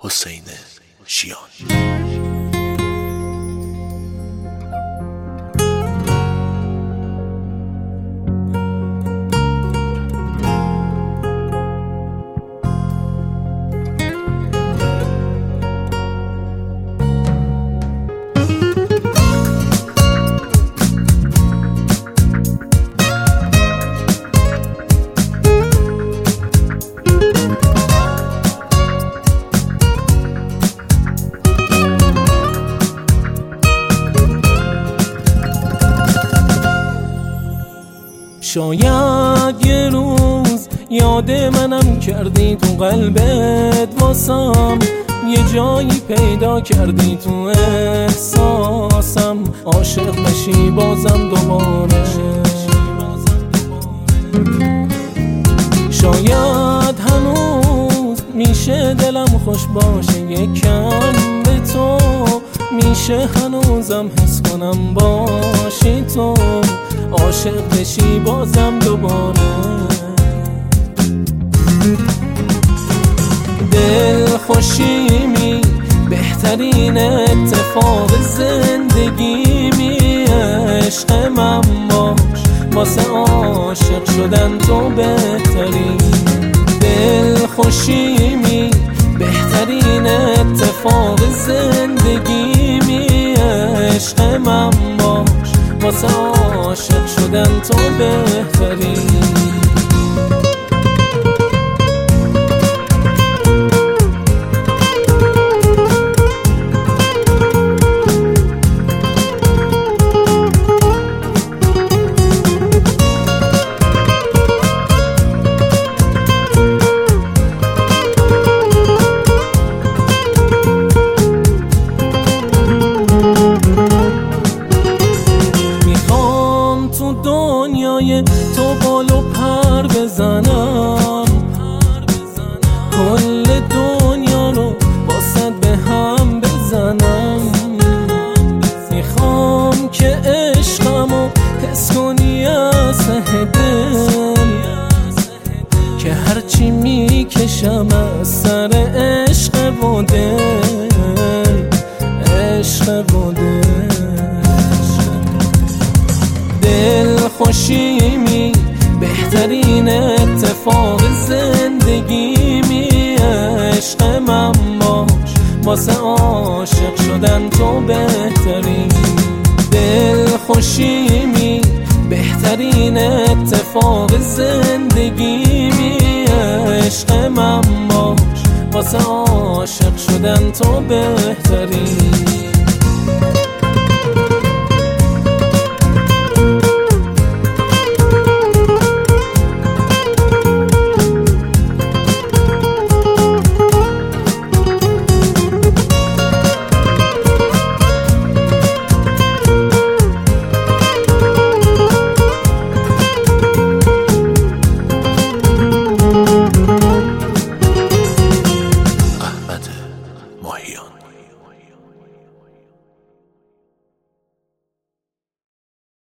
حسین شیان. شاید یه روز یاد منم کردی، تو قلبت واسم یه جایی پیدا کردی، تو احساسم عاشق بشی بازم دوباره. شاید هنوز میشه دلم خوش باشه یکم به تو، میشه هنوزم حس کنم باشی تو، عاشق بشی بازم دوباره. دل خوشیمی بهترین اتفاق زندگیمی، عشق من باش واسه عاشق شدن تو بهترین. دل خوشیمی بهترین اتفاق زندگیمی، عشق من باش واسه عاشق شدن تو بهترین. تو بالو پر بزنم، کل دنیا رو باست به هم بزنم. میخوام که عشقمو حس کنی از ته دل، که هرچی میکشم از سر عشق و دل، عشق و دل. دل خوشیمی بهترین اتفاق زندگیمی، عشق من باش واسه عاشق شدن تو بهترین. دل خوشیمی بهترین اتفاق زندگیمی، عشق من باش واسه عاشق شدن تو بهترین.